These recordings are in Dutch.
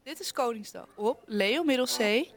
Dit is Koningsdag op Leo Middelzee.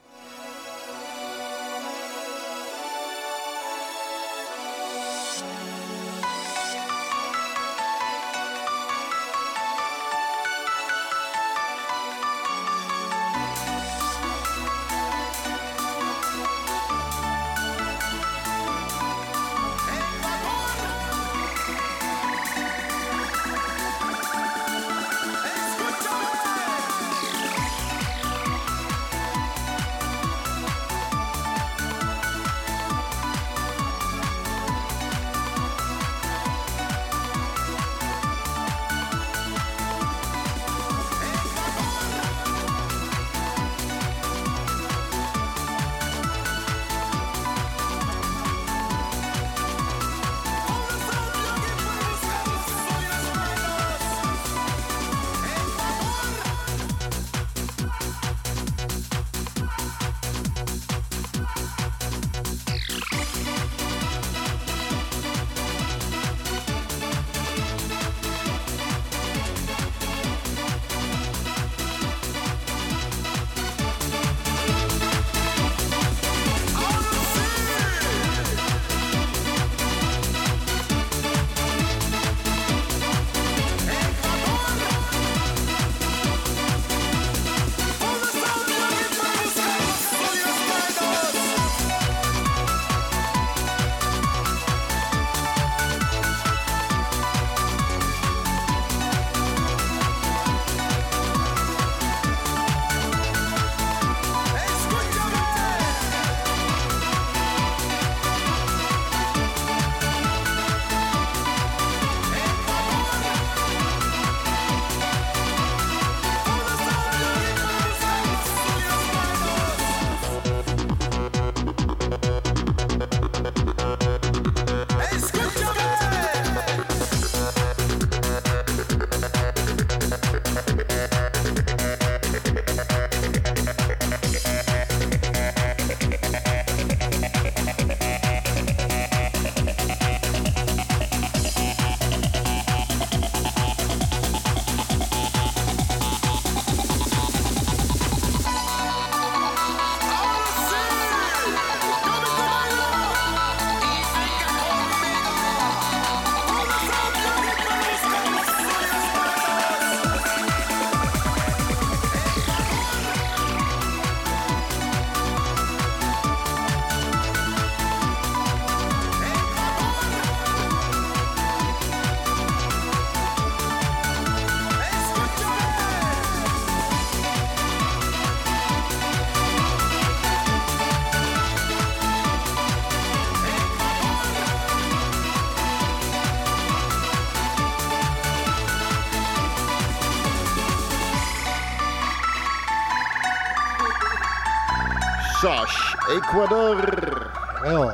Sash, Ecuador. Wel,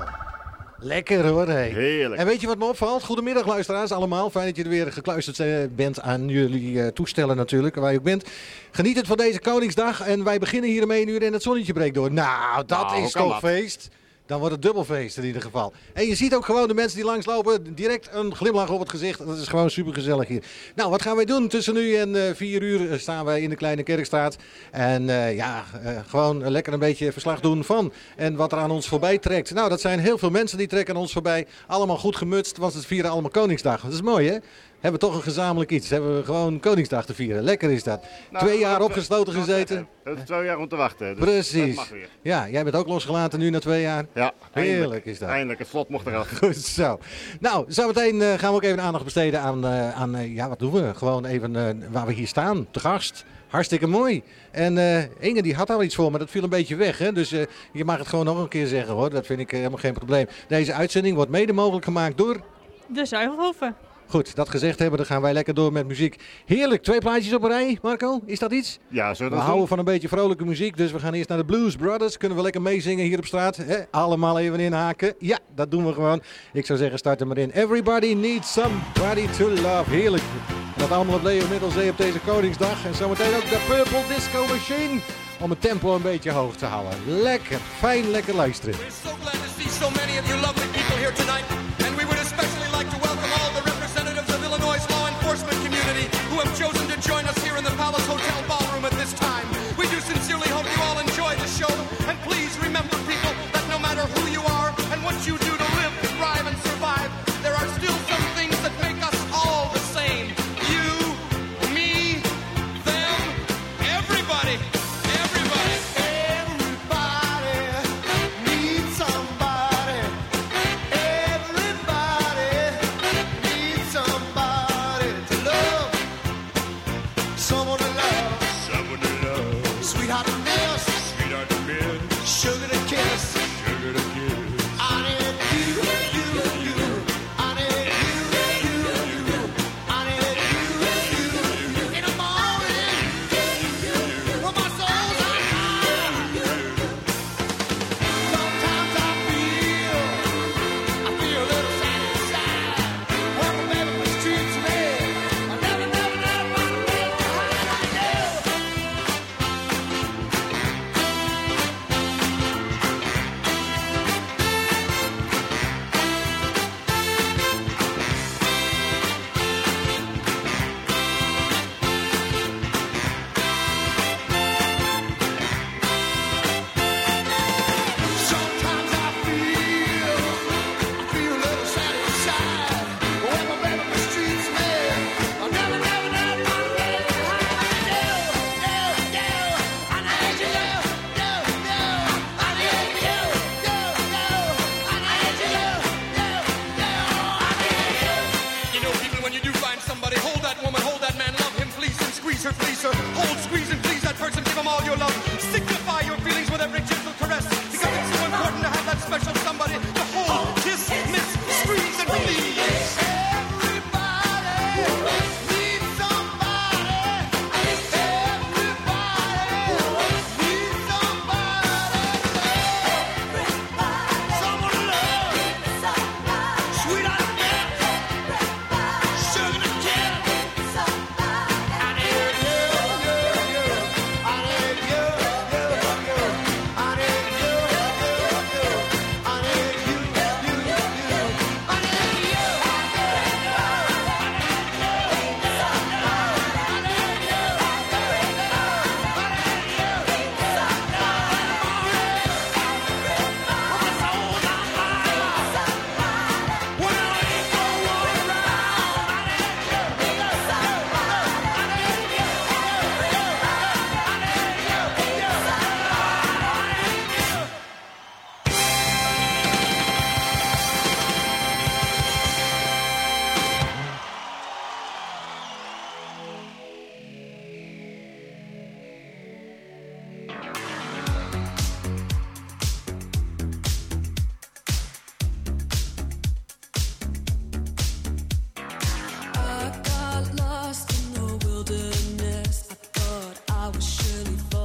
lekker hoor. Hey. Heerlijk. En weet je wat me opvalt? Goedemiddag luisteraars allemaal. Fijn dat je er weer gekluisterd bent aan jullie toestellen natuurlijk, waar je ook bent. Geniet het van deze Koningsdag en wij beginnen hier om 1 uur en het zonnetje breekt door. Nou, dat is toch feest. Dan wordt het dubbelfeest in ieder geval. En je ziet ook gewoon de mensen die langslopen, direct een glimlach op het gezicht. Dat is gewoon super gezellig hier. Nou, wat gaan wij doen? Tussen nu en 4 uur staan wij in de Kleine Kerkstraat. En gewoon lekker een beetje verslag doen van en wat er aan ons voorbij trekt. Nou, dat zijn heel veel mensen die trekken aan ons voorbij. Allemaal goed gemutst, want het vieren allemaal Koningsdag. Dat is mooi, hè? Hebben we toch een gezamenlijk iets. Hebben we gewoon Koningsdag te vieren. Lekker is dat. Nou, 2 jaar opgesloten gezeten. Het is 2 jaar om te wachten. Dus precies. Dat mag weer. Ja, jij bent ook losgelaten nu na 2 jaar. Ja, heerlijk is dat. Eindelijk, het slot mocht eraf. Goed zo. Nou, zometeen gaan we ook even aandacht besteden aan wat doen we? Gewoon even waar we hier staan, te gast. Hartstikke mooi. En Inge die had al iets voor, maar dat viel een beetje weg. Hè? Dus je mag het gewoon nog een keer zeggen hoor. Dat vind ik helemaal geen probleem. Deze uitzending wordt mede mogelijk gemaakt door De Zuivelhoven. Goed, dat gezegd hebben, dan gaan wij lekker door met muziek. Heerlijk, 2 plaatjes op een rij, Marco. Is dat iets? Ja, zo. We houden van een beetje vrolijke muziek, dus we gaan eerst naar de Blues Brothers. Kunnen we lekker meezingen hier op straat? Hè? Allemaal even inhaken. Ja, dat doen we gewoon. Ik zou zeggen, start er maar in. Everybody needs somebody to love. Heerlijk. En dat allemaal op Leo Middelzee op deze Koningsdag. En zometeen ook de Purple Disco Machine. Om het tempo een beetje hoog te houden. Lekker, fijn, lekker luisteren. We're so glad to see so many of you lovely people here tonight. And we would especially like to welcome all the representatives of Illinois' law enforcement community who have chosen to join us here in the Palace Hotel ballroom at this time.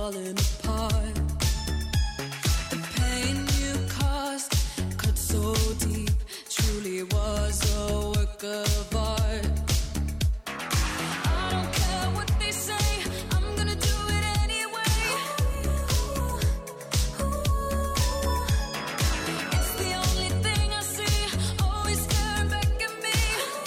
falling apart. The pain you caused cut so deep, truly was a work of art. I don't care what they say, I'm gonna do it anyway. It's the only thing I see, always staring back at me.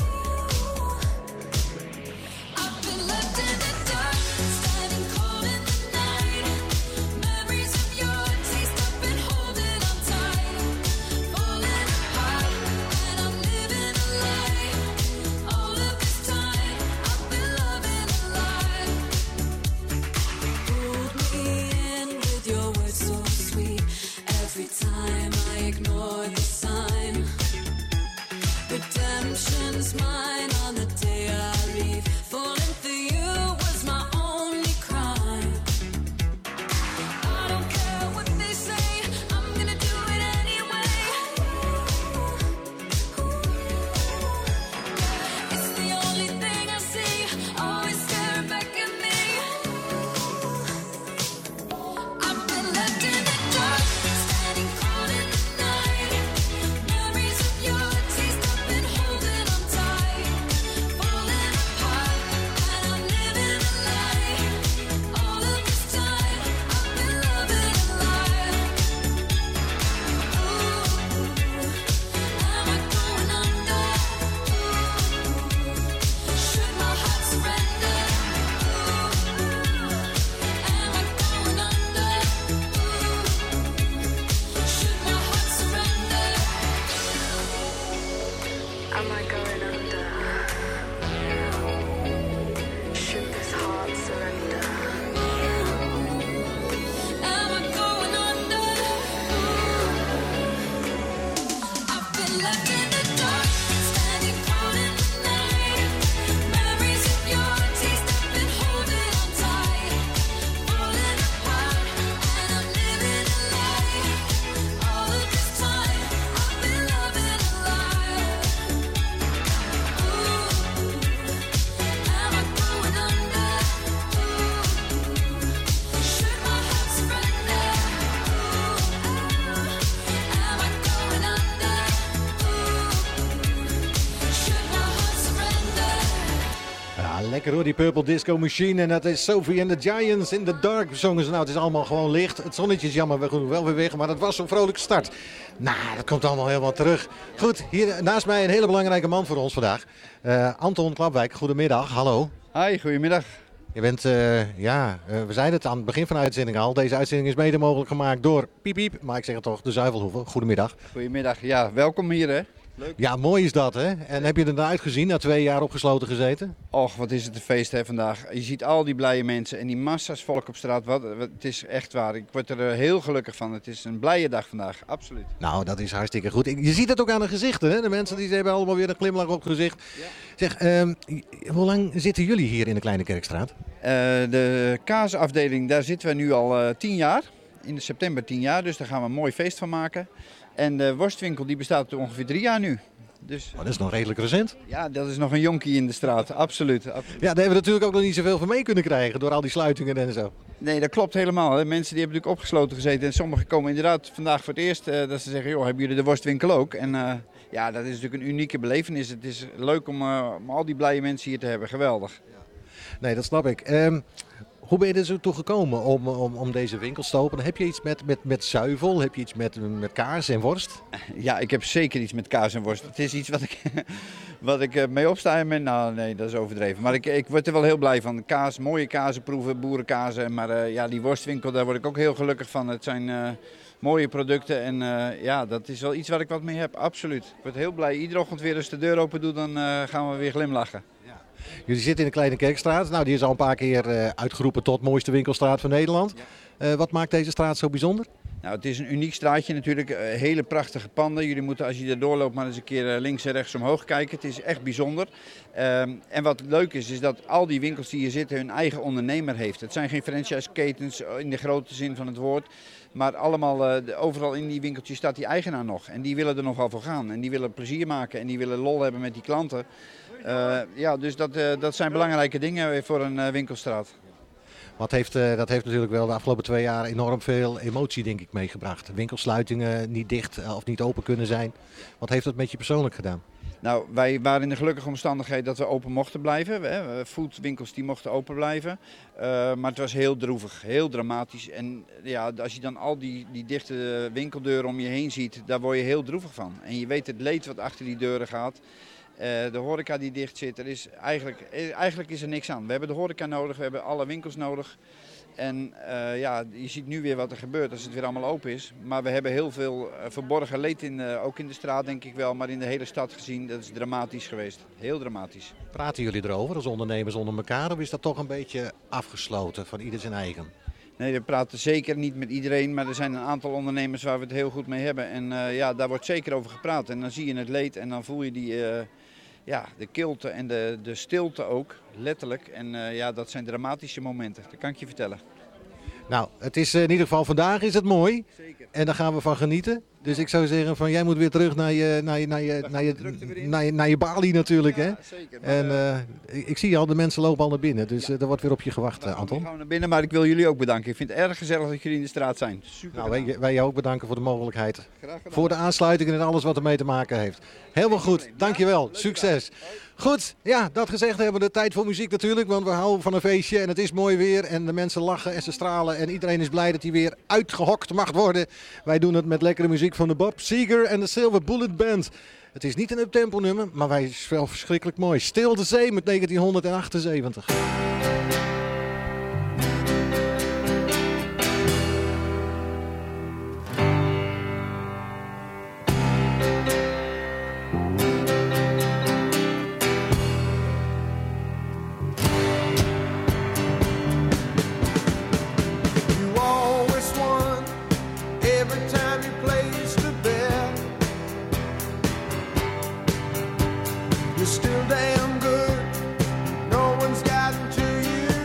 I've been left in the dark, standing cold in the night. Memories of your taste, I've been holding on tight. Falling apart, and I'm living a lie. All of this time, I've been loving a lie. Pulled me in with your words so sweet. Every time I ignore the sign. Redemption's mine on the day I leave. Falling for you was my only crime. I don't care what they say, I'm gonna do it anyway. It's the only thing I see, always staring back at me. I've been left in the dark, standing cold in the night. Memories of your taste, I've been holding on tight. Falling apart, and I'm living a lie. All of this time, I've been loving a lie. Am I going under? Should my heart surrender? Am I going under? Should my heart surrender? Am I going under? Should this heart surrender? Am I going under? I've been left in the dark, standing cold in the night. Memories of your taste, I've been holding on tight. Falling apart, and I'm living a lie. All of this time, I've been loving a lie. Am I going under? Should my heart surrender? Am I going under? Should my heart surrender? Ja, lekker hoor, die Purple Disco Machine. En dat is Sophie and the Giants in the Dark zongen ze. Nou, het is allemaal gewoon licht. Het zonnetje is jammer, we gaan wel weer weg. Maar dat was zo'n vrolijke start. Nou, dat komt allemaal helemaal terug. Goed, hier naast mij een hele belangrijke man voor ons vandaag. Anton Klapwijk, goedemiddag. Hallo. Hi, goedemiddag. Je bent, we zeiden het aan het begin van de uitzending al. Deze uitzending is mede mogelijk gemaakt door Piep Piep. Maar ik zeg het toch, de Zuivelhoeven. Goedemiddag. Goedemiddag. Ja, welkom hier hè. Ja, mooi is dat hè. En heb je er naar uitgezien, na 2 jaar opgesloten gezeten? Och, wat is het een feest hè vandaag. Je ziet al die blije mensen en die massa's volk op straat. Het is echt waar. Ik word er heel gelukkig van. Het is een blije dag vandaag, absoluut. Nou, dat is hartstikke goed. Je ziet het ook aan de gezichten, hè? De mensen die hebben allemaal weer een glimlach op het gezicht. Ja. Zeg, hoe lang zitten jullie hier in de Kleine Kerkstraat? De kaasafdeling, daar zitten we nu al 10 jaar. In september 10 jaar, dus daar gaan we een mooi feest van maken. En de worstwinkel die bestaat ongeveer 3 jaar nu. Dus, Dat is nog redelijk recent. ja, dat is nog een jonkie in de straat, absoluut. Ja, daar hebben we natuurlijk ook nog niet zoveel van mee kunnen krijgen door al die sluitingen en zo. Nee, dat klopt helemaal. Hè. Mensen die hebben natuurlijk opgesloten gezeten. En sommigen komen inderdaad vandaag voor het eerst dat ze zeggen, joh, hebben jullie de worstwinkel ook? En ja, dat is natuurlijk een unieke belevenis. Het is leuk om al die blije mensen hier te hebben. Geweldig. Nee, dat snap ik. Hoe ben je er zo toe gekomen om deze winkels te openen? Heb je iets met zuivel? Heb je iets met kaas en worst? Ja, ik heb zeker iets met kaas en worst. Het is iets wat ik mee opsta. Nou, nee, dat is overdreven. Maar ik word er wel heel blij van. Kaas, mooie kazen proeven, boerenkazen. Maar ja, die worstwinkel, daar word ik ook heel gelukkig van. Het zijn mooie producten en ja, dat is wel iets waar ik wat mee heb. Absoluut. Ik word heel blij. Iedere ochtend weer als de deur open doe, dan gaan we weer glimlachen. Jullie zitten in de Kleine Kerkstraat. Nou, die is al een paar keer uitgeroepen tot mooiste winkelstraat van Nederland. Ja. Wat maakt deze straat zo bijzonder? Nou, het is een uniek straatje natuurlijk. Hele prachtige panden. Jullie moeten als je er doorloopt maar eens een keer links en rechts omhoog kijken. Het is echt bijzonder. En wat leuk is dat al die winkels die hier zitten hun eigen ondernemer heeft. Het zijn geen franchise-ketens in de grote zin van het woord. Maar allemaal, overal in die winkeltjes staat die eigenaar nog. En die willen er nogal voor gaan. En die willen plezier maken en die willen lol hebben met die klanten. Ja, dus dat zijn belangrijke dingen voor een winkelstraat. Dat heeft natuurlijk wel de afgelopen 2 jaar enorm veel emotie, denk ik, meegebracht. Winkelsluitingen niet dicht of niet open kunnen zijn. Wat heeft dat met je persoonlijk gedaan? Nou, wij waren in de gelukkige omstandigheid dat we open mochten blijven. Foodwinkels die mochten open blijven. Maar het was heel droevig, heel dramatisch. En ja, als je dan al die dichte winkeldeuren om je heen ziet, daar word je heel droevig van. En je weet het leed wat achter die deuren gaat. De horeca die dicht zit, eigenlijk is er niks aan. We hebben de horeca nodig, we hebben alle winkels nodig. En ja, je ziet nu weer wat er gebeurt als het weer allemaal open is. Maar we hebben heel veel verborgen leed, ook in de straat denk ik wel, maar in de hele stad gezien. Dat is dramatisch geweest, heel dramatisch. Praten jullie erover als ondernemers onder elkaar of is dat toch een beetje afgesloten van ieder zijn eigen? Nee, we praten zeker niet met iedereen, maar er zijn een aantal ondernemers waar we het heel goed mee hebben. En ja, daar wordt zeker over gepraat. En dan zie je het leed en dan voel je de kilte en de stilte ook, letterlijk. En ja, dat zijn dramatische momenten, dat kan ik je vertellen. Nou, het is in ieder geval vandaag is het mooi. Zeker. En daar gaan we van genieten. Dus ik zou zeggen van jij moet weer terug naar je balie natuurlijk. Hè? Ja, zeker. Maar, En ik zie al, de mensen lopen al naar binnen. Dus er wordt weer op je gewacht, Anton. We gaan naar binnen, maar ik wil jullie ook bedanken. Ik vind het erg gezellig dat jullie in de straat zijn. Super. Nou, wij jou ook bedanken voor de mogelijkheid. Graag gedaan. Voor de aansluiting en alles wat ermee te maken heeft. Helemaal goed, dankjewel. Succes. Goed, ja, dat gezegd hebben we de tijd voor muziek natuurlijk. Want we houden van een feestje en het is mooi weer. En de mensen lachen en ze stralen. En iedereen is blij dat hij weer uitgehokt mag worden. Wij doen het met lekkere muziek van de Bob Seger en de Silver Bullet Band. Het is niet een uptempo nummer, maar wij is wel verschrikkelijk mooi. Stil de Zee met 1978. You always won every time you placed a bet. You're still damn good. No one's gotten to you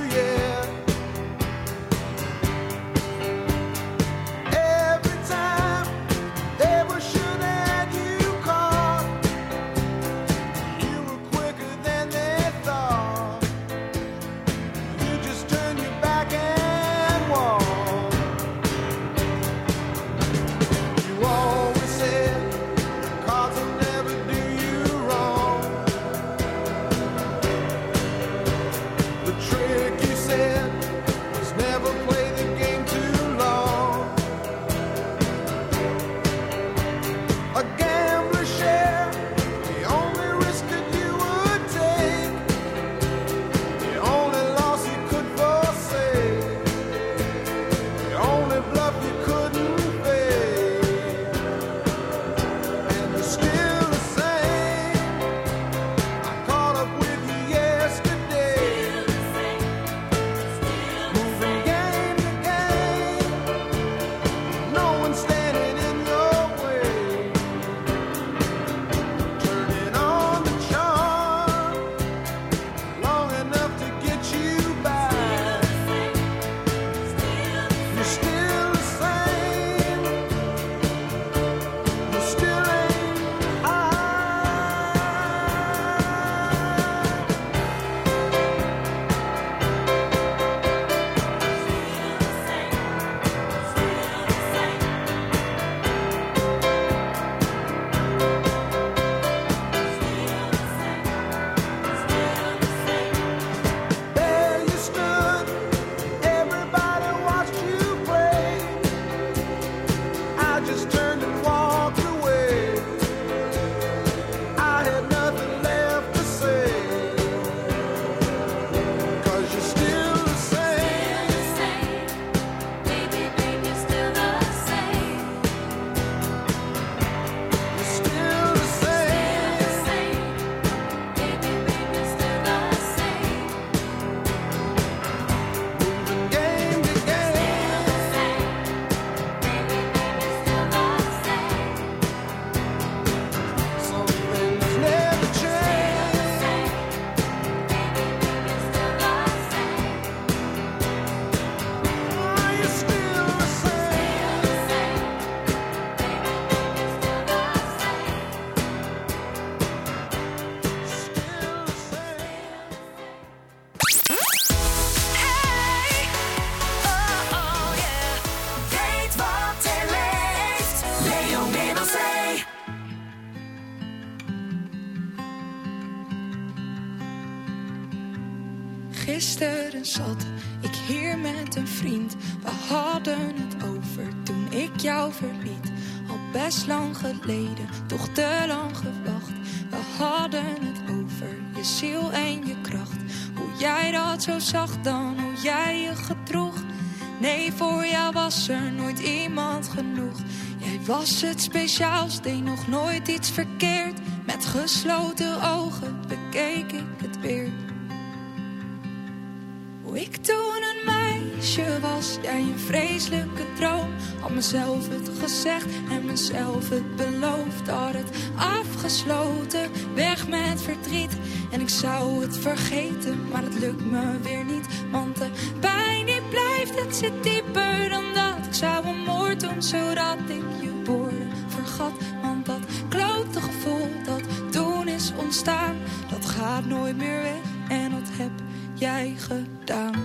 Gisteren zat ik hier met een vriend. We hadden het over toen ik jou verliet. Al best lang geleden, toch te lang gewacht. We hadden het over je ziel en je kracht. Hoe jij dat zo zag dan, hoe jij je gedroeg. Nee, voor jou was er nooit iemand genoeg. Jij was het speciaals, deed nog nooit iets verkeerd. Met gesloten ogen bekeek ik het weer. Hoe ik toen een meisje was, jij een vreselijke droom. Had mezelf het gezegd en mezelf het beloofd. Had het afgesloten, weg met verdriet. En ik zou het vergeten, maar het lukt me weer niet. Want de pijn die blijft, het zit dieper dan dat. Ik zou een moord doen, zodat ik je woorden vergat. Want dat klote gevoel dat toen is ontstaan, dat gaat nooit meer weg. En dat heb jij gedaan.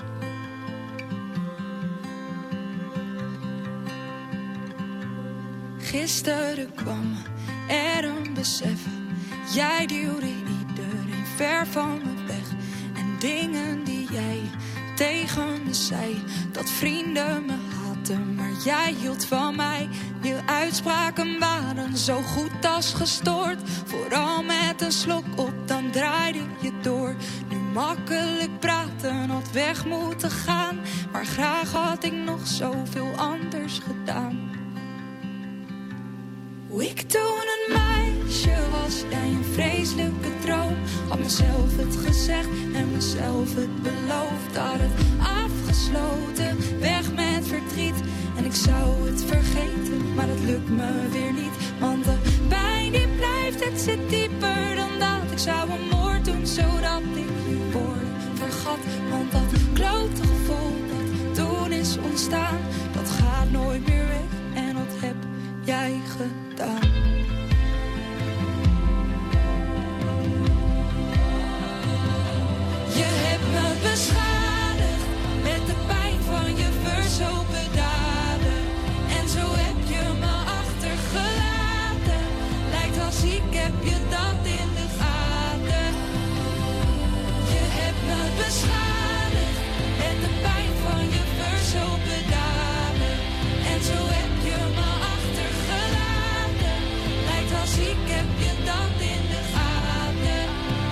Gisteren kwam er een besef. Jij duwde iedereen ver van me weg. En dingen die jij tegen me zei, dat vrienden me haten, maar jij hield van mij. Je uitspraken waren zo goed als gestoord. Vooral met een slok op, dan draaide je door. Nu makkelijk praten, had weg moeten gaan. Maar graag had ik nog zoveel anders gedaan. Hoe ik toen een meisje was, jij een vreselijke droom. Had mezelf het gezegd en mezelf het beloofd. Had het afgesloten, weg met verdriet. En ik zou het vergeten, maar dat lukt me weer niet. Want de pijn die blijft, het zit dieper dan dat. Ik zou een moord doen, zodat ik je woorden vergat. Want dat klote gevoel dat toen is ontstaan, dat gaat nooit meer weg. En dat heb jij gedaan. Je hebt me beschadigd met de pijn van je verzopen daden. En zo heb je me achtergelaten. Lijkt als ik heb je dat in de gaten. Je hebt me beschadigd met de pijn van je verzopen daden. En zo heb je me achtergelaten. Lijkt als ik heb je dat in de gaten.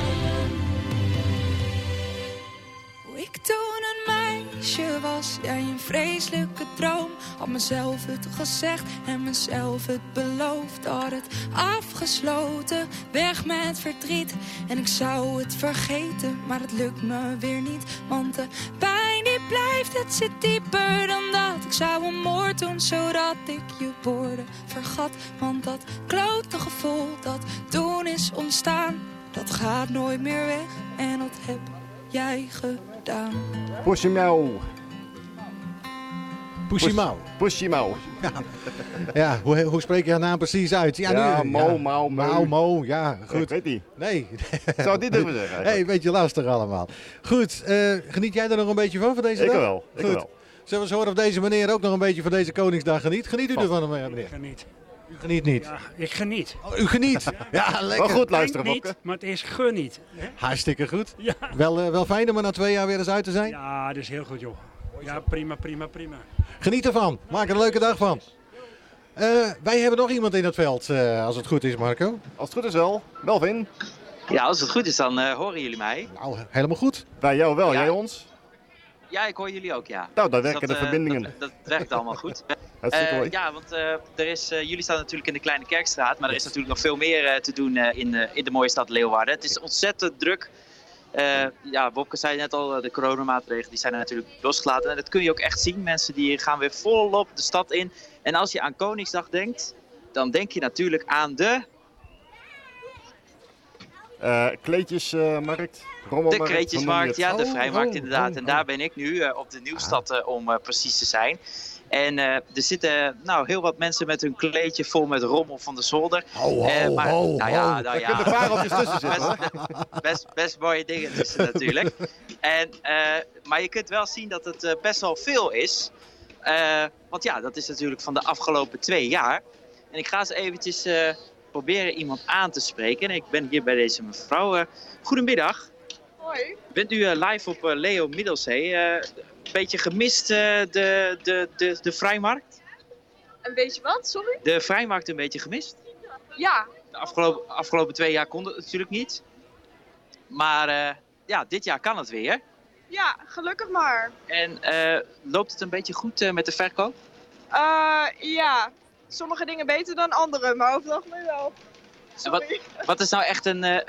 Hoe ik toen een meisje was, jij een vreselijke droom. Had mezelf het gezegd en mezelf het beloofd. Had het afgesloten, weg met verdriet. En ik zou het vergeten, maar het lukt me weer niet. Want de pijn die blijft, het zit dieper dan dat. Ik zou een moord doen, zodat ik je woorden vergat. Want dat klote gevoel dat toen is ontstaan, dat gaat nooit meer weg. En dat heb jij gedaan. Pushimau. Pushimau. Pushimau. Ja, hoe spreek je haar naam precies uit? Ja, nu, Mo. Ja, goed. Ik weet niet. Nee. Ik zou het niet durven zeggen. Hey, een beetje lastig allemaal. Goed, geniet jij er nog een beetje van deze Ik dag? wel. Ik Goed. wel. Zullen we eens horen of deze meneer ook nog een beetje van deze Koningsdag geniet? Geniet u ervan, meneer? Geniet. U geniet niet. Ja, ik geniet. Oh, u geniet? Ja, lekker. Wel goed luisteren, Niet, Fopke. maar het is geniet. Hè? Hartstikke goed. Ja. Wel fijn om er na 2 jaar weer eens uit te zijn. Ja, dat is heel goed, joh. Ja, prima. Geniet ervan. Maak er een leuke dag van. Wij hebben nog iemand in het veld, als het goed is, Marco. Als het goed is wel. Melvin. Ja, als het goed is, dan horen jullie mij. Nou, helemaal goed. Bij jou wel, Ja. jij ons. Ja, ik hoor jullie ook, ja. Nou, daar Dus werken de verbindingen. Dat werkt allemaal goed. Hartstikke mooi. Ja, want jullie staan natuurlijk in de Kleine Kerkstraat, maar er is natuurlijk nog veel meer te doen in de mooie stad Leeuwarden. Het is ontzettend druk. Wopke zei net al, de coronamaatregelen die zijn er natuurlijk losgelaten. En dat kun je ook echt zien. Mensen die gaan weer volop de stad in. En als je aan Koningsdag denkt, dan denk je natuurlijk aan de Kleedjesmarkt, de rommelmarkt. Kreetjesmarkt, ja, de Vrijmarkt inderdaad. En daar oh. ben ik nu op de Nieuwstad om precies te zijn. En er zitten heel wat mensen met hun kleedje vol met rommel van de zolder. Daar kunnen pareltjes tussen zitten, hoor. Best mooie dingen tussen natuurlijk. Maar je kunt wel zien dat het best wel veel is. Want ja, dat is natuurlijk van de afgelopen 2 jaar. En ik ga eens eventjes proberen iemand aan te spreken. En ik ben hier bij deze mevrouw. Goedemiddag. Hoi. Bent u live op Leo Middelzee? Een beetje gemist de vrijmarkt? Een beetje wat, sorry? De vrijmarkt een beetje gemist? Ja. De afgelopen 2 jaar kon het natuurlijk niet. Maar dit jaar kan het weer. Ja, gelukkig maar. En loopt het een beetje goed met de verkoop? Ja. Sommige dingen beter dan andere, maar over het algemeen wel. Sorry. Wat is nou echt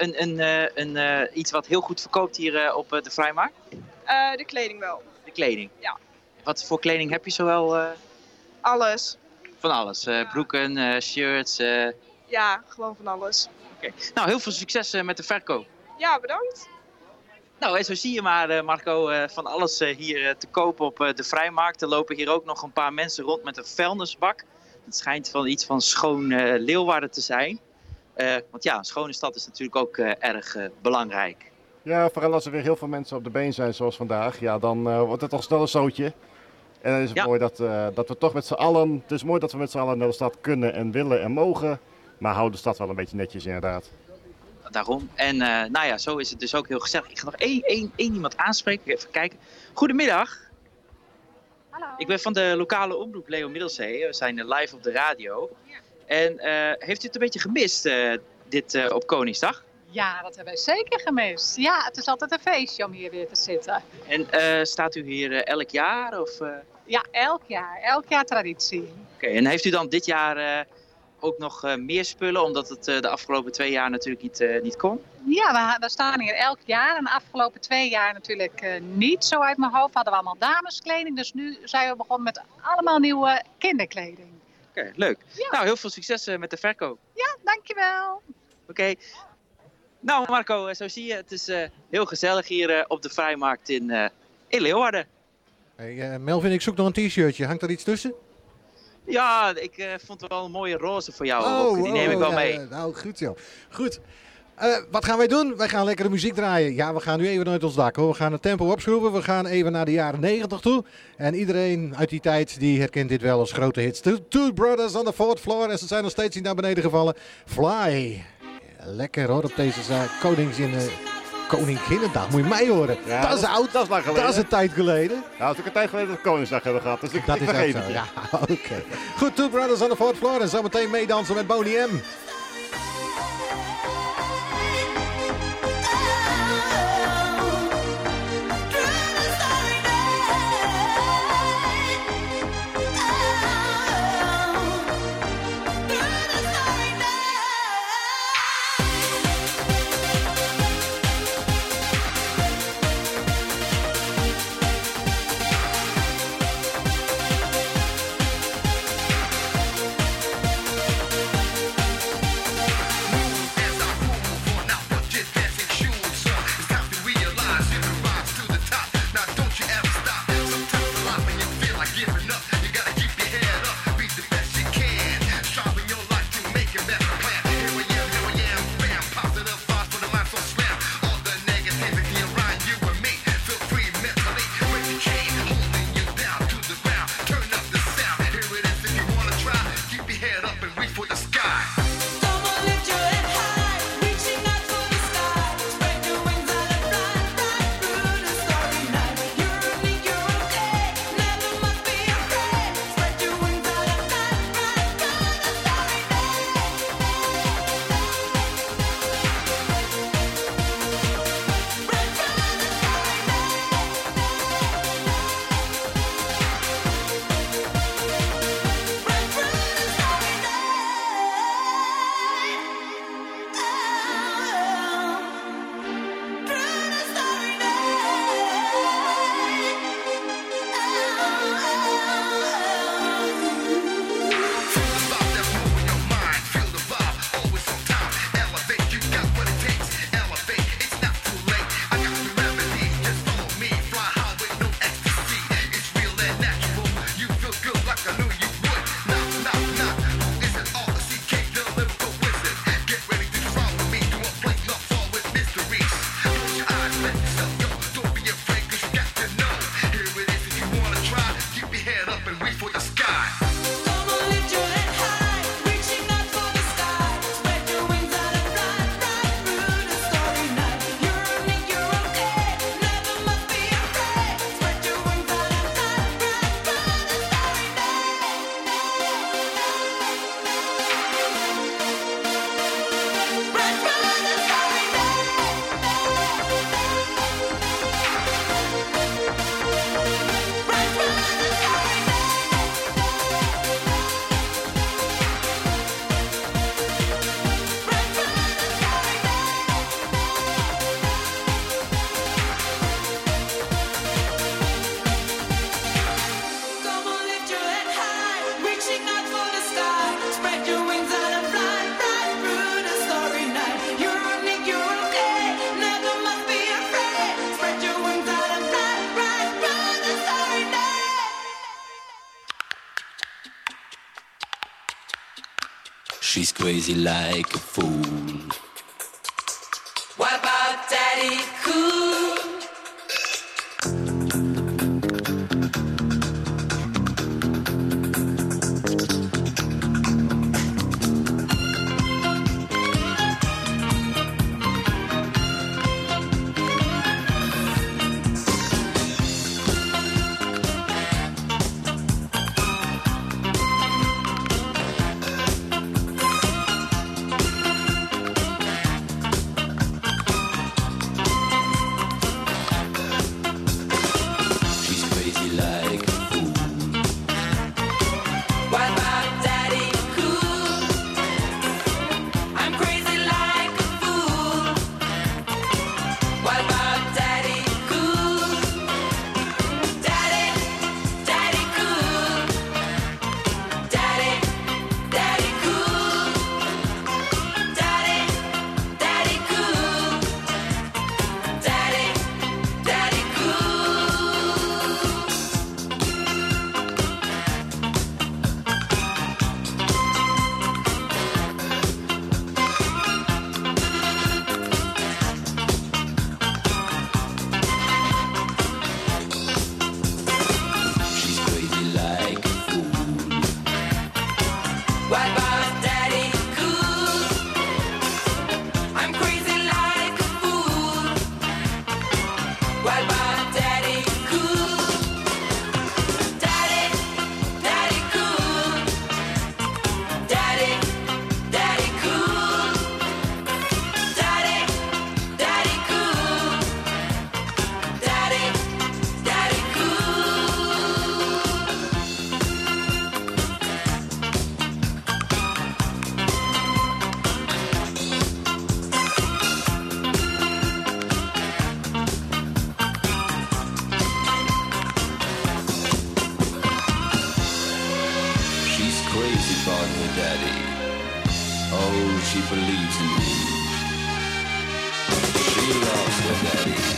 iets wat heel goed verkoopt hier op de vrijmarkt? De kleding wel. De kleding? Ja. Wat voor kleding heb je zowel? Alles. Van alles. Broeken, shirts. Ja, gewoon van alles. Oké. Nou, heel veel succes met de verkoop. Ja, bedankt. Nou, en zo zie je maar, Marco, van alles hier te kopen op de vrijmarkt. Er lopen hier ook nog een paar mensen rond met een vuilnisbak. Het schijnt van iets van schoon Leeuwarden te zijn. Want ja, een schone stad is natuurlijk ook erg belangrijk. Ja, vooral als er weer heel veel mensen op de been zijn zoals vandaag. Ja, dan wordt het al snel een zootje. En dan is het mooi dat we toch met z'n allen... Het is mooi dat we met z'n allen naar de stad kunnen en willen en mogen. Maar hou de stad wel een beetje netjes inderdaad. Daarom. En zo is het dus ook heel gezellig. Ik ga nog één iemand aanspreken. Even kijken. Goedemiddag. Hallo. Ik ben van de lokale omroep Leo Middelzee. We zijn live op de radio. Ja. En heeft u het een beetje gemist, dit op Koningsdag? Ja, dat hebben we zeker gemist. Ja, het is altijd een feestje om hier weer te zitten. En staat u hier elk jaar? Of, Ja, elk jaar. Elk jaar traditie. Oké, en heeft u dan dit jaar ook nog meer spullen, omdat het de afgelopen 2 jaar natuurlijk niet kon? Ja, we staan hier elk jaar. En de afgelopen 2 jaar natuurlijk niet zo uit mijn hoofd. Hadden we allemaal dameskleding. Dus nu zijn we begonnen met allemaal nieuwe kinderkleding. Oké, leuk. Ja. Nou, heel veel succes met de verkoop. Ja, dankjewel. Oké. Nou Marco, zo zie je, het is heel gezellig hier op de Vrijmarkt in Leeuwarden. Hey, Melvin, ik zoek nog een t-shirtje. Hangt er iets tussen? Ja, ik vond wel een mooie roze voor jou. Die neem ik wel mee. Nou, goed zo. Goed. Wat gaan wij doen? Wij gaan lekkere muziek draaien. Ja, we gaan nu even uit ons dak hoor. We gaan het tempo opschroeven. We gaan even naar de jaren 90 toe. En iedereen uit die tijd die herkent dit wel als grote hits. The Two Brothers on the Fourth Floor. En ze zijn nog steeds niet naar beneden gevallen. Fly. Lekker hoor, op deze Koninginnedag. Moet je mij horen. Ja, dat is oud. Dat is lang geleden. Dat is een tijd geleden. Nou, het is ook een tijd geleden dat we Koningsdag hebben gehad. Dus ik Dat is vergeet echt het. zo. Ja, oké. Goed, Two Brothers on the Fourth Floor. En zometeen meedansen met Boney M. She's crazy like a fool. What about Daddy Cool? She believes in me. She loves her daddy.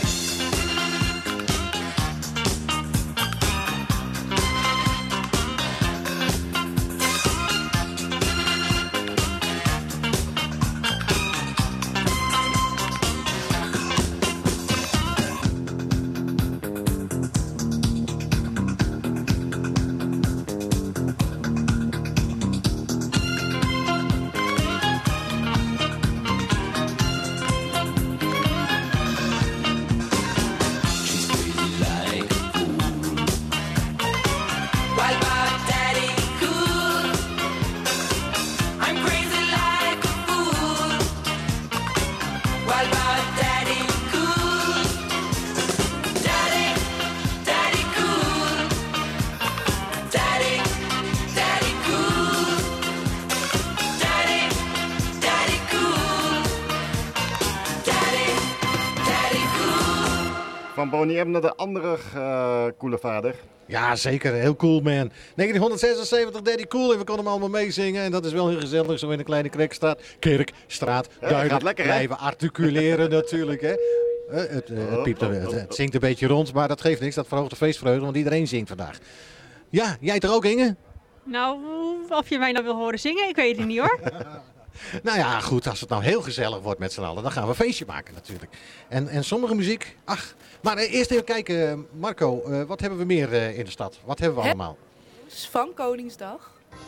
Van Boney M naar de andere coole vader. Ja, zeker. Heel cool, man. 1976, Daddy Cool. En we konden hem allemaal meezingen. En dat is wel heel gezellig, zo in een kleine Kerkstraat. Ja, duidelijk gaat lekker, hè? blijven articuleren natuurlijk, hè. Het piept, het zingt een beetje rond, maar dat geeft niks. Dat verhoogt de feestvreugde, want iedereen zingt vandaag. Ja, jij toch ook, Inge? Nou, of je mij nou wil horen zingen, ik weet het niet hoor. Nou ja, goed, als het nou heel gezellig wordt met z'n allen, dan gaan we een feestje maken natuurlijk. En sommige muziek, ach. Maar eerst even kijken, Marco, wat hebben we meer in de stad? Wat hebben we allemaal? Van Koningsdag.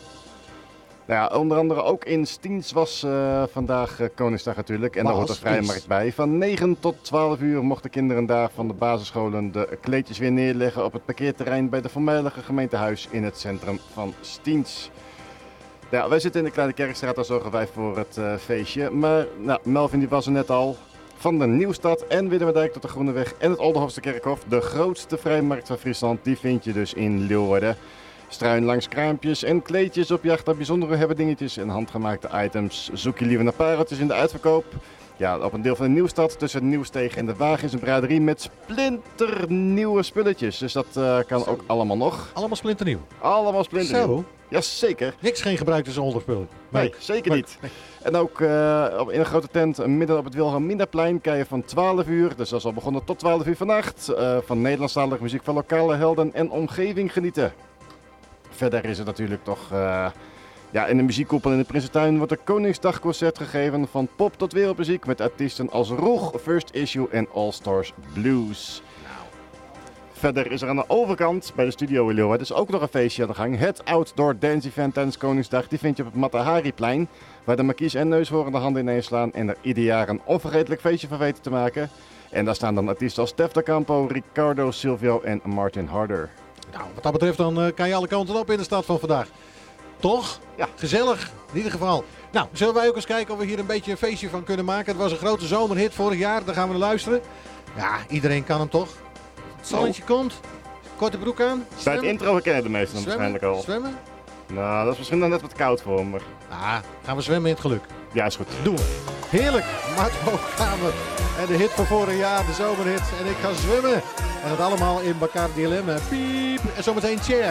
Nou ja, onder andere ook in Stiens was vandaag Koningsdag natuurlijk. En daar hoort de Vrijmarkt bij. Van 9 tot 12 uur mochten kinderen daar van de basisscholen de kleedjes weer neerleggen op het parkeerterrein bij de voormalige gemeentehuis in het centrum van Stiens. Ja, wij zitten in de Kleine Kerkstraat, daar zorgen wij voor het feestje. Maar nou, Melvin die was er net al. Van de Nieuwstad en Willemmerdijk tot de Groeneweg en het Oldenhofse Kerkhof. De grootste vrijmarkt van Friesland, die vind je dus in Leeuwarden. Struin langs kraampjes en kleedjes op jacht naar bijzondere hebbedingetjes en handgemaakte items. Zoek je liever naar pareltjes in de uitverkoop? Ja, op een deel van de Nieuwstad tussen het Nieuwsteeg en de Waag is een braderie met splinternieuwe spulletjes. Dus dat kan ook allemaal nog. Allemaal splinternieuw? Allemaal splinternieuw. Zo? Jazeker. Niks geen gebruikte zolderspullen? Nee, zeker niet. En ook in een grote tent midden op het Wilhelminaplein kan je van 12 uur, dus dat is al begonnen tot 12 uur vannacht, van Nederlandstalige muziek van lokale helden en omgeving genieten. Verder is het natuurlijk toch Ja, in de muziekkoepel in de Prinsentuin wordt een Koningsdagconcert gegeven van pop tot wereldmuziek met artiesten als Roeg, First Issue en All Stars Blues. Verder is er aan de overkant bij de studio in Leeuwarden dus ook nog een feestje aan de gang. Het Outdoor Dance Event tijdens Koningsdag. Die vind je op het Mata-Hari-plein, waar de markies en neushoorn de handen ineens slaan en er ieder jaar een onvergetelijk feestje van weten te maken. En daar staan dan artiesten als Stef de Campo, Ricardo Silvio en Martin Harder. Nou, wat dat betreft dan kan je alle kanten op in de stad van vandaag. Toch? Ja. Gezellig, in ieder geval. Nou, zullen wij ook eens kijken of we hier een beetje een feestje van kunnen maken. Het was een grote zomerhit vorig jaar, daar gaan we naar luisteren. Ja, iedereen kan hem toch? Het zonnetje komt, korte broek aan. Bij het intro herkennen de meesten hem waarschijnlijk al. Zwemmen? Nou, dat is misschien dan net wat koud voor hem. Maar... gaan we zwemmen in het geluk. Ja, is goed. Doen we. Heerlijk, Marco Kamer. En de hit van vorig jaar, de zomerhit. En ik ga zwemmen. En dat allemaal in Bacardi Lemme. Piep. En zometeen Cher.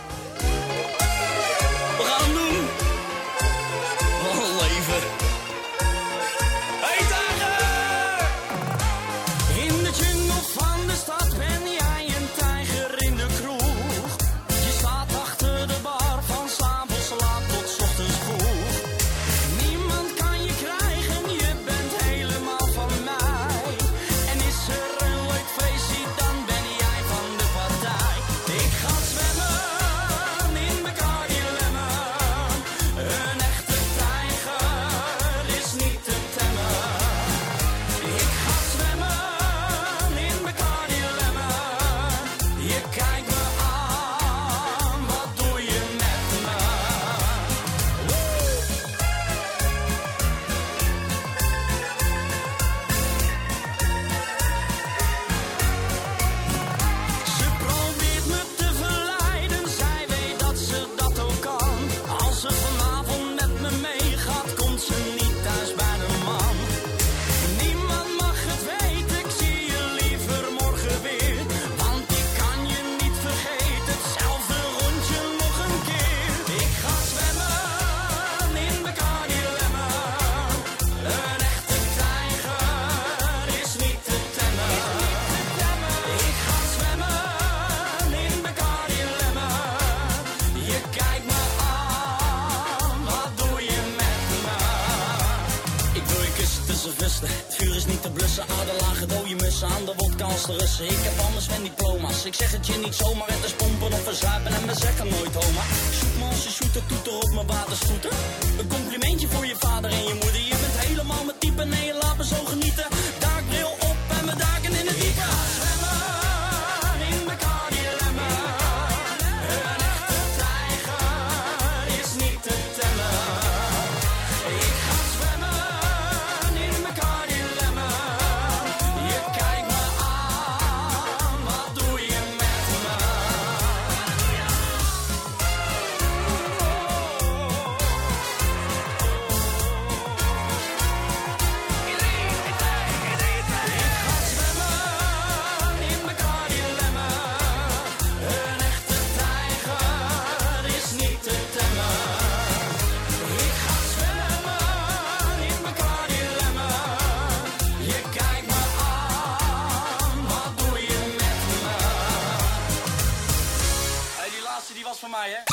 We gaan hem doen. Wat een leven. Hey tijger! In de jungle van de stad ben jij een tijger in de kroeg. Je staat achter de bar van 's avonds laat tot 's ochtends vroeg. Niemand kan je krijgen, je bent helemaal van mij. En is er een leuk feestje, dan ben jij van de partij. Ik ga zwemmen in Bacardi Lemon. Een echte tijger is niet te temmen. Ik ga zwemmen in Bacardi Lemon. Je kijkt me aan, wat doe je met me? Ze probeert me te verleiden, zij weet dat ze dat ook kan. Als ze vanavond met me meegaat, komt ze niet thuis bij de man. Niemand mag het weten, ik zie je liever morgen weer. Want ik kan je niet vergeten, hetzelfde rondje nog een keer. Ik ga zwemmen in Bacardi Lemon. Een echte tijger is niet te temmen. Ik ga zwemmen in Bacardi Lemon. Je kijkt me aan, wat doe je met me? Ik wil je kussen tussen vesten. Het vuur is niet te blussen. Aderlage dode mussen aan de wodka als de Russen. Ik heb al mijn Sven-diploma's. Ik zeg het je niet zomaar. Het is pompen of verzuipen en we zeggen nooit homa. Shoot me als je shooter, toeter op mijn waterscooter. Een complimentje voor je vader en je moeder. Je bent helemaal mijn type, nee, laat me zo genieten. Daakbril op en we daken in het diepe. Ik ga zwemmen in Bacardi Lemon. Een echte tijger is niet te temmen. Ik ga zwemmen in Bacardi Lemon. Je kijkt me aan, wat doe je met me? was van mij, hè?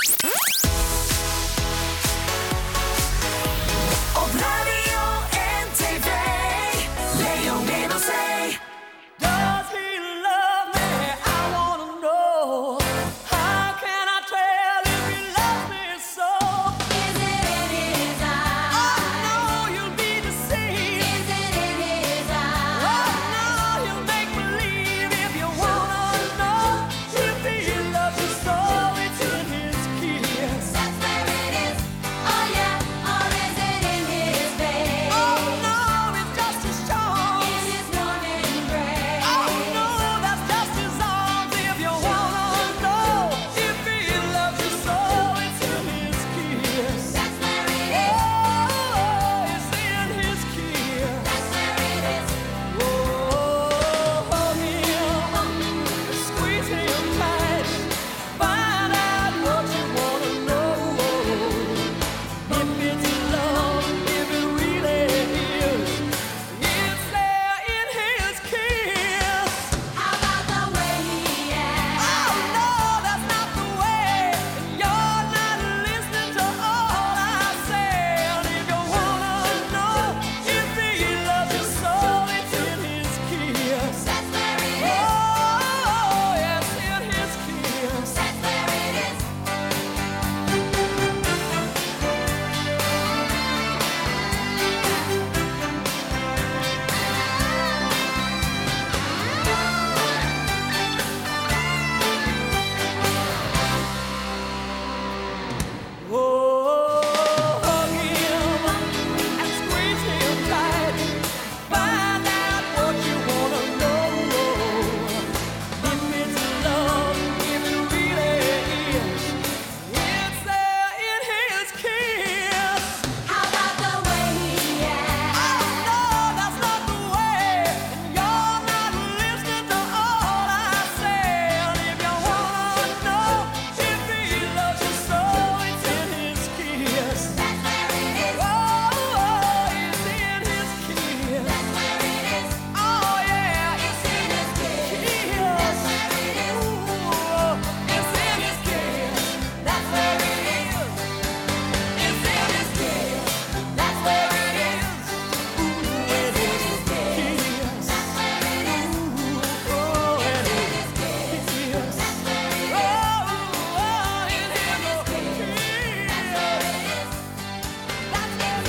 Op radio en tv, Leo Middelsee. Does he love me? I wanna know. How can I tell if he loves me so? Is it in his eyes? Oh no, you'll be deceived. Is it in his eyes? Oh no, you'll make believe if you wanna know. If he loves you so, it's in his kiss. That's where it is. Oh yeah, or is it in his face?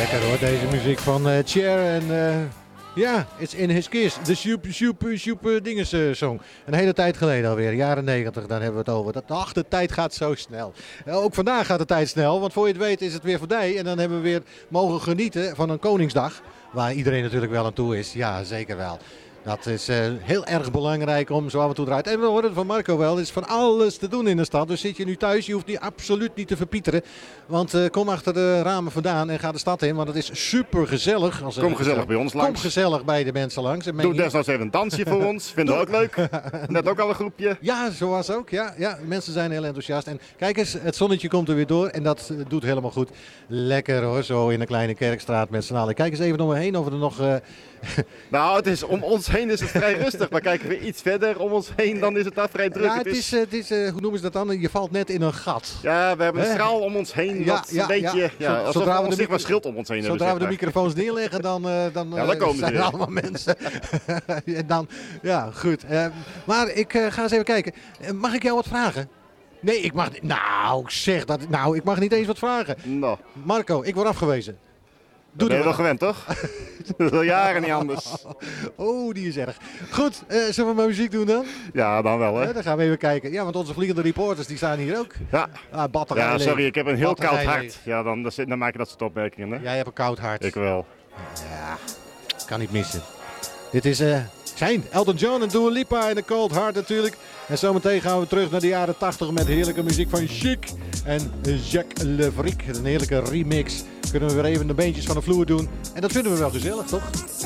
Lekker hoor, deze muziek van Cher en ja, It's in His Kiss. De super dinges song. Een hele tijd geleden alweer, jaren 90, daar hebben we het over. De tijd gaat zo snel. Ook vandaag gaat de tijd snel, want voor je het weet is het weer voorbij. En dan hebben we weer mogen genieten van een Koningsdag, waar iedereen natuurlijk wel aan toe is. Ja, zeker wel. Dat is heel erg belangrijk om zo af en toe eruit. En we horen het van Marco wel. Er is van alles te doen in de stad. Dus zit je nu thuis, je hoeft die absoluut niet te verpieteren. Want kom achter de ramen vandaan en ga de stad in. Want het is super gezellig. Kom gezellig bij ons langs. Kom gezellig bij de mensen langs. En Doe desnoods even een dansje voor ons. Vinden we ook leuk. Net ook al een groepje. Ja, zo was ook. Ja, mensen zijn heel enthousiast. En kijk eens, het zonnetje komt er weer door. En dat doet helemaal goed. Lekker hoor, zo in een kleine Kerkstraat met z'n allen. Kijk eens even om me heen of er nog... Nou, het is, om ons heen is het vrij rustig. Maar kijken we iets verder om ons heen, dan is het daar vrij druk. Ja, het is hoe noemen ze dat dan? Je valt net in een gat. Ja, we hebben een straal om ons heen. Dat een beetje, alsof er onzichtbaar schild om ons heen hebben. Zodra we de microfoons neerleggen, dan komen zijn er allemaal mensen. En dan, ja, goed. Maar ik ga eens even kijken. Mag ik jou wat vragen? Nee, ik mag... ik mag niet eens wat vragen. No. Marco, ik word afgewezen. Dat ben je wel gewend, toch? Dat is al jaren niet anders. Oh, die is erg. Goed, zullen we maar muziek doen dan? Ja, dan wel, hè. Dan gaan we even kijken. Ja, want onze vliegende reporters die staan hier ook. Ja, batterij sorry, ik heb een heel koud hart. leeg. Ja, dan maak je dat soort opmerkingen, hè. Jij hebt een koud hart. Ik wel. Ja, kan niet missen. Dit is Elton John en Dua Lipa en een Cold Heart natuurlijk. En zometeen gaan we terug naar de jaren 80 met heerlijke muziek van Chic en Jacques Le Vric. Een heerlijke remix. Kunnen we weer even de beentjes van de vloer doen. En dat vinden we wel gezellig, toch?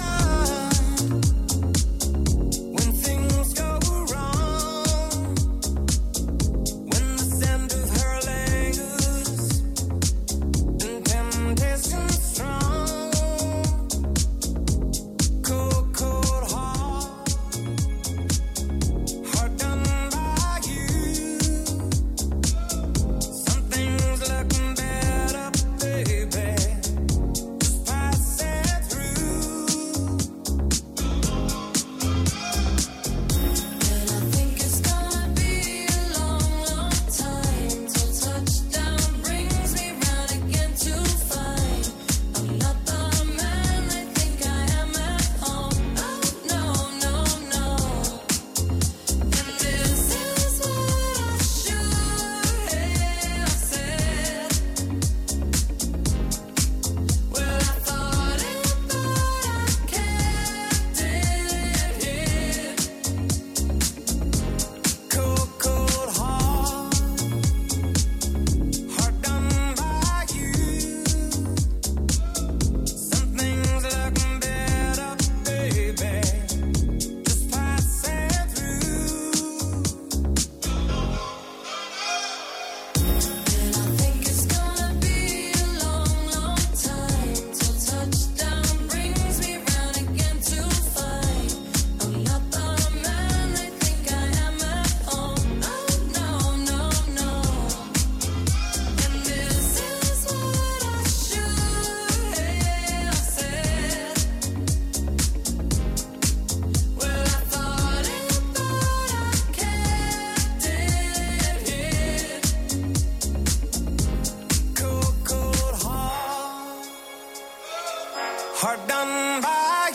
Hard done by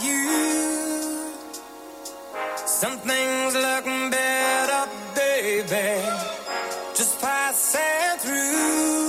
you. Some things look better, baby. Just passing through.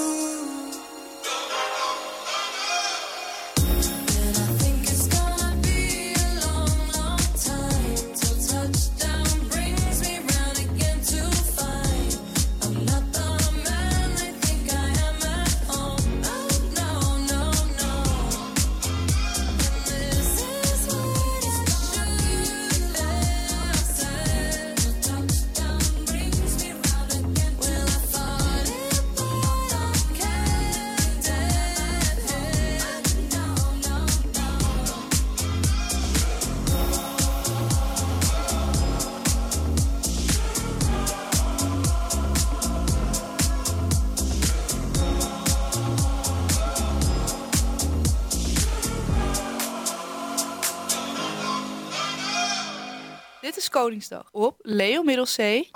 Dit is Koningsdag op Leo Middelzee.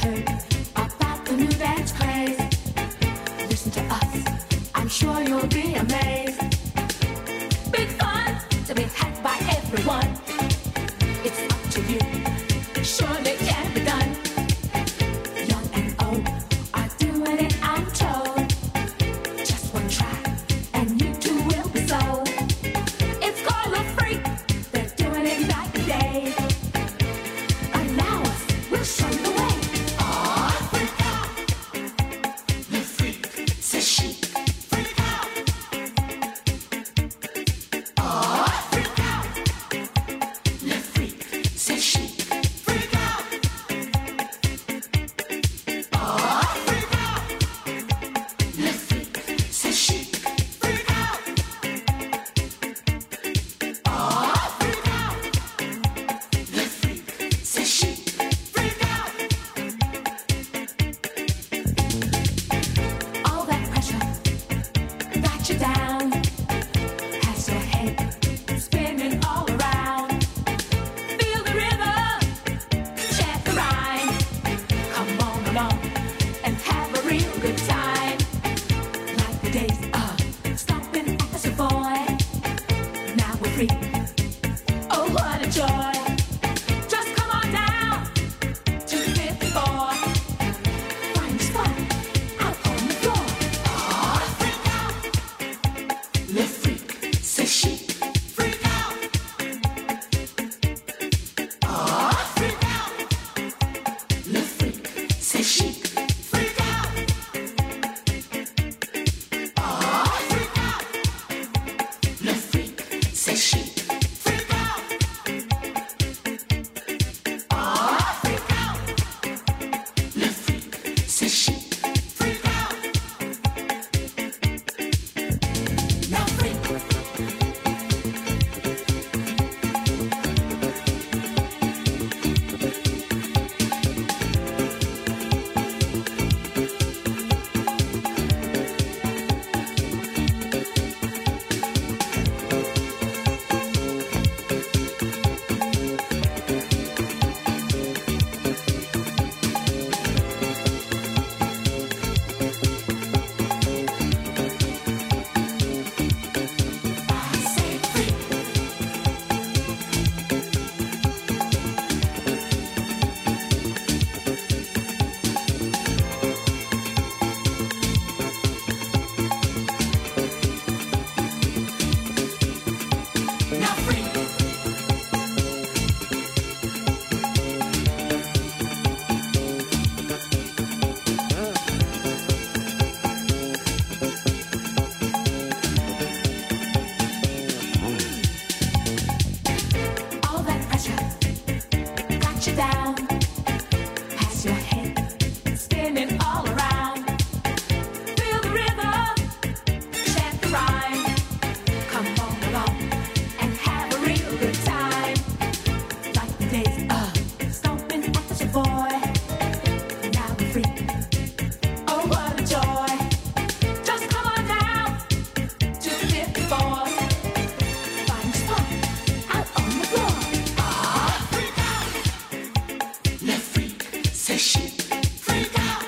heard about the new dance craze. Listen to us, I'm sure you'll be amazed. Big fun to be had by everyone. It's up to you, surely it can be done. Young and old are doing it, I'm told. Just one try, and you too will be sold. It's called a freak, they're doing it night and day. Allow us, we'll show you the way. Oh, freak out, the freak, says she. Freak out. Oh, freak out, the freak, says she. Freak out. Oh, freak out, the freak, says she. Freak out. Oh, freak out, the freak, says she. Freak out. All that pressure got you down, has your head spinning all around. Feel the rhythm, check the rhyme. Come on along and have a real good time. Like the days of stomping as a boy. Now we're free. Oh, what a joy. Just come on down to 54. Find a spot out on the floor. Oh, freak out. The freak, says she. Freak out. Oh, freak out. The freak, says she. Freak out. Oh, freak out. The freak, says she. Freak out. Oh, freak out. The freak, says she. Freak out. Now freak. Now freak. All that pressure got you down, has your head spinning all around. Feel the rhythm, check the rhyme. Come on along and have a real good time. Like the days of stomping as a boy. Now we're free. Oh, what a joy. Just come on down to 54. Find a spot out on the floor. Ah, freak out. The freak, says she. Freak out.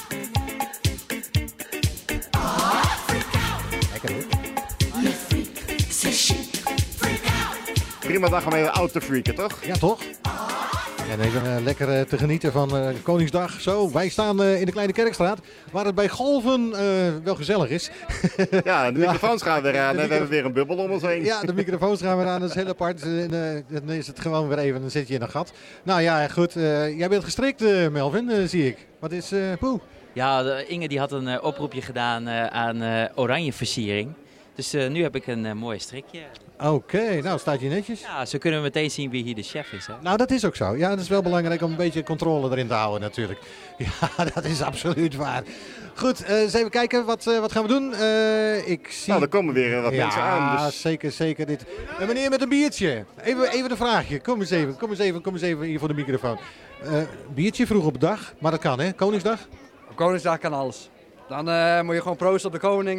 Ah, freak out. Lekker hoor. The freak, says she. Freak out. Prima dag om even out te freaken, toch? Ja, toch? En even lekker te genieten van Koningsdag. Zo, wij staan in de Kleine Kerkstraat, waar het bij golven wel gezellig is. Ja, de microfoons gaan weer aan en we hebben weer een bubbel om ons heen. Ja, de microfoons gaan weer aan, dat is heel apart. Dan is het gewoon weer even, dan zit je in een gat. Nou ja, goed. Jij bent gestrikt, Melvin, zie ik. Wat is poeh? Ja, Inge die had een oproepje gedaan aan oranje versiering. Dus nu heb ik een mooi strikje. Oké, nou staat je netjes. Ja, zo kunnen we meteen zien wie hier de chef is. Hè? Nou, dat is ook zo. Ja, dat is wel belangrijk om een beetje controle erin te houden natuurlijk. Ja, dat is absoluut waar. Goed, eens even kijken. Wat gaan we doen? Ik zie... Nou, er komen weer wat mensen aan. Ja, Dus... zeker. Dit. Een meneer met een biertje. Even een vraagje. Kom eens even hier voor de microfoon. Biertje vroeg op de dag, maar dat kan hè? Koningsdag? Op Koningsdag kan alles. Dan moet je gewoon proosten op de koning.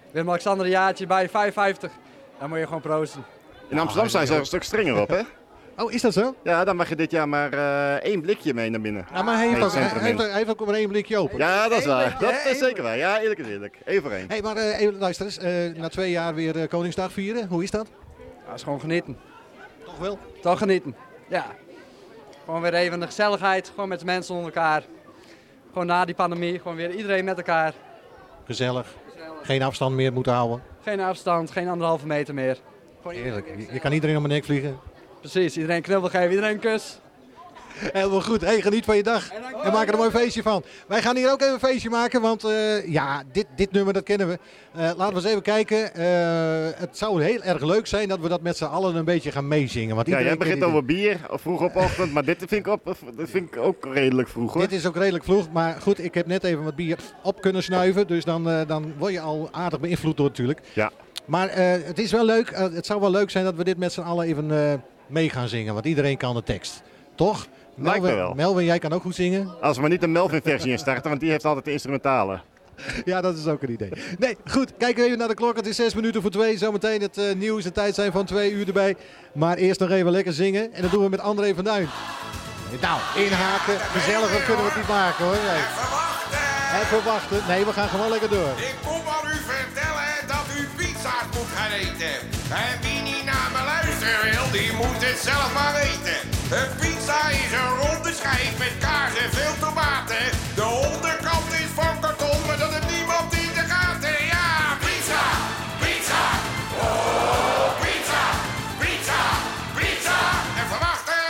Willem-Alexander een jaartje bij 55. Dan moet je gewoon proosten. In Amsterdam zijn ze er een stuk strenger op, hè? Oh, is dat zo? Ja, dan mag je dit jaar maar 1 blikje mee naar binnen. Ja, maar hij heeft ook maar 1 blikje open. Ja, dat is waar. Dat is zeker waar. Ja, eerlijk is eerlijk. 1 voor 1. Hey, maar even luister eens. Na 2 jaar weer Koningsdag vieren. Hoe is dat? Ja, dat is gewoon genieten. Toch wel? Toch genieten, ja. Gewoon weer even de gezelligheid, gewoon met de mensen onder elkaar. Gewoon na die pandemie, gewoon weer iedereen met elkaar. Gezellig. Geen afstand meer moeten houden. Geen afstand, geen 1,5 meter meer. Gewoon Heerlijk. Je kan iedereen om mijn nek vliegen. Precies, iedereen een knuffel geven, iedereen een kus. Helemaal goed. Hey, geniet van je dag. En maak er een mooi feestje van. Wij gaan hier ook even een feestje maken. Want ja, dit nummer dat kennen we. Laten we eens even kijken. Het zou heel erg leuk zijn dat we dat met z'n allen een beetje gaan meezingen. Want Ja, jij begint over bier vroeg op ochtend. Maar dit vind ik ook redelijk vroeg, hoor. Dit is ook redelijk vroeg. Maar goed, ik heb net even wat bier op kunnen snuiven. Dus dan word je al aardig beïnvloed door natuurlijk. Ja. Maar het is wel leuk. Het zou wel leuk zijn dat we dit met z'n allen even mee gaan zingen. Want iedereen kan de tekst. Toch? Lijkt me wel. Melvin, jij kan ook goed zingen. Als we maar niet de Melvin-versie instarten, want die heeft altijd de instrumentale. Ja, dat is ook een idee. Nee, goed. Kijken we even naar de klok. Het is 6 minuten voor 2. Zometeen het nieuws en tijd zijn van 2 uur erbij. Maar eerst nog even lekker zingen. En dat doen we met André van Duin. Nou, inhaken. Gezelliger kunnen we het niet maken, hoor. Nee. Even wachten. Nee, we gaan gewoon lekker door. Ik kom aan u vertellen dat u pizza's moet gaan eten. En wie niet naar me luisteren wil, die moet het zelf maar weten. Een pizza is een ronde schijf met kaas en veel tomaten. De onderkant is van karton, maar dat heeft niemand in de gaten. Ja, pizza, pizza, oh, pizza, pizza, pizza. Even wachten.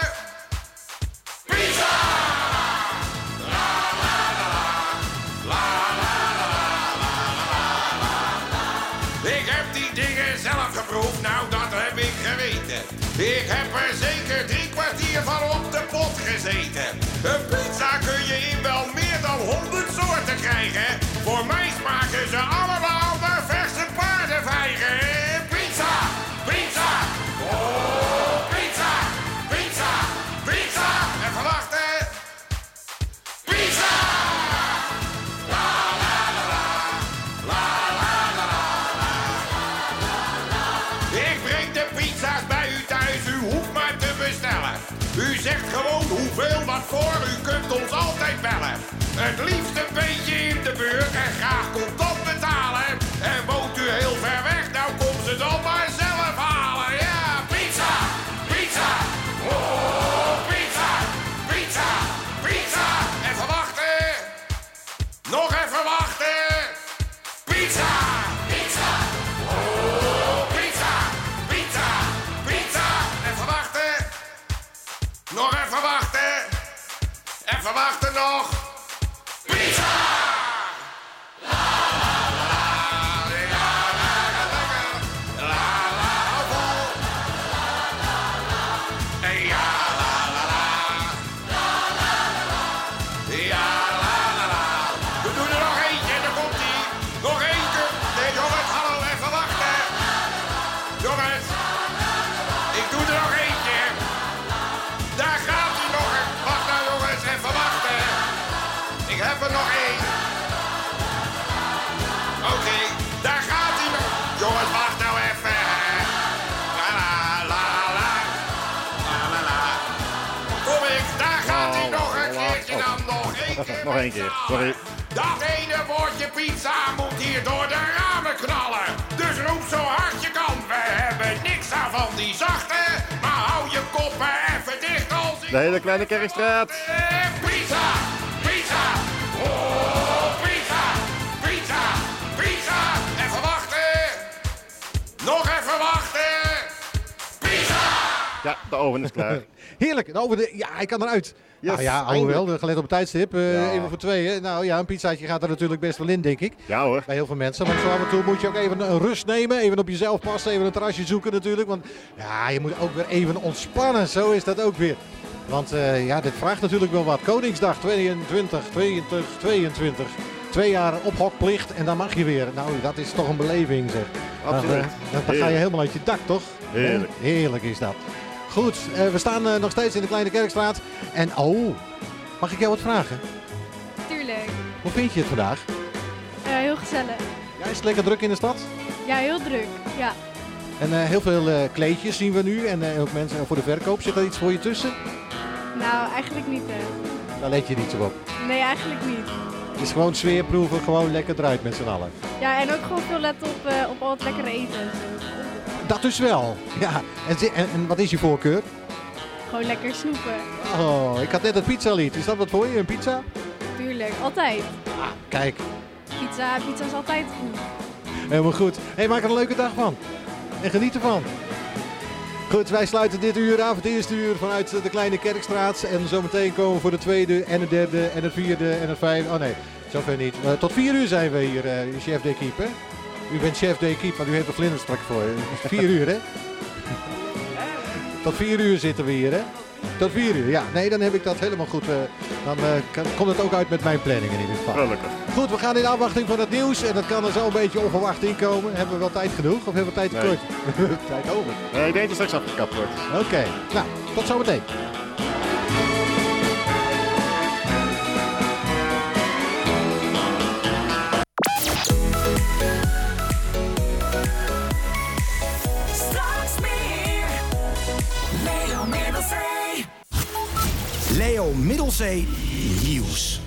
Pizza! La la la la, la la la la la la. Ik heb die dingen zelf geproefd, nou dat heb ik geweten. Ik heb er zeker 3 kwartier van op de pot gezeten. Een pizza kun je in wel meer dan 100 soorten krijgen. Voor mij smaken ze allemaal naar verse paardenvijgen. Pizza, pizza, oh pizza, pizza, pizza. Even wachten. Pizza! La la la la, la la la la, la la. Ik breng de pizza's bij u thuis, u hoeft maar te bestellen. U zegt gewoon hoeveel wat voor, u kunt ons altijd bellen. Het liefst een beetje in de buurt en graag contant betalen. En woont u heel ver weg, nou kom ze dan maar zelf halen. Ja, pizza, pizza, oh pizza, pizza, pizza. Even wachten, nog even wachten. Pizza, pizza, oh pizza, pizza, pizza. Even wachten, nog even wachten. Even wachten nog. Pizza! La la la la, la la la la, la vol. Ja la la la, la la la, ja la la la. We doen er nog eentje, daar komt ie. Nog eentje. Nee jongens, hallo, even wachten. Jongens, ik doe er nog eentje. Daar gaat hij nog. Wacht nou jongens, even wachten. Ik heb er nog 1. Oké, daar gaat hij nog. Jongens, wacht nou even. La la la la. La la la. Kom ik, daar gaat hij nog een keertje dan. Nog 1 keer. Nog 1 keer, sorry. Dat ene woordje pizza moet hier door de ramen knallen. Dus roep zo hard je kan. We hebben niks aan van die zachte. Maar hou je koppen even dicht als ik... De hele kleine Kerkstraat. Pizza! Pizza! Oh, pizza! Pizza! Pizza! Even wachten! Nog even wachten! Pizza! Ja, de oven is klaar. Heerlijk. Ja, hij kan eruit. Yes, nou ja, alhoewel, gelet op het tijdstip. Even voor 2. Hè. Nou ja, een pizzaatje gaat er natuurlijk best wel in, denk ik. Ja hoor. Bij heel veel mensen. Maar zo af en toe moet je ook even een rust nemen. Even op jezelf passen. Even een terrasje zoeken natuurlijk. Want ja, je moet ook weer even ontspannen. Zo is dat ook weer. Want ja, dit vraagt natuurlijk wel wat. Koningsdag 22. 2 jaar ophokplicht en dan mag je weer. Nou, dat is toch een beleving, zeg. Absoluut. Dan ga je helemaal uit je dak, toch? Heerlijk. Heerlijk is dat. Goed, we staan nog steeds in de Kleine Kerkstraat. En mag ik jou wat vragen? Tuurlijk. Hoe vind je het vandaag? Heel gezellig. Ja, is het lekker druk in de stad? Ja, heel druk. Ja. En heel veel kleedjes zien we nu en ook mensen voor de verkoop. Zit er iets voor je tussen? Nou, eigenlijk niet, hè. Daar let je niet zo op. Nee, eigenlijk niet. Het is gewoon sfeerproeven, gewoon lekker eruit met z'n allen. Ja, en ook gewoon veel letten op al het lekkere eten. Dat dus wel. Ja. En wat is je voorkeur? Gewoon lekker snoepen. Oh, ik had net het pizza-lied. Is dat wat voor je, een pizza? Tuurlijk, altijd. Kijk, Pizza is altijd goed. helemaal goed. Hey, maak er een leuke dag van. En geniet ervan. Goed, wij sluiten dit uur af. Het eerste uur vanuit de Kleine Kerkstraat. En zometeen komen we voor de tweede en de derde en het vierde en het vijfde. Oh nee, zover niet. Tot 4 uur zijn we hier, chef d'équipe. Hè? U bent chef d'équipe, want u heeft de vlinders strak voor je. 4 uur, hè? Tot 4 uur zitten we hier, hè? Tot 4 uur, ja. Nee, dan heb ik dat helemaal goed. Dan komt het ook uit met mijn planning in ieder geval. Gelukkig. Goed, we gaan in afwachting van het nieuws. En dat kan er zo een beetje onverwacht inkomen. Hebben we wel tijd genoeg of hebben we tijd tekort? Nee. Tijd over. Nee, ik denk dat het straks afgekapt wordt. Oké, nou, tot zometeen. Straks meer. Leo Middelzee. Leo Middelzee Nieuws.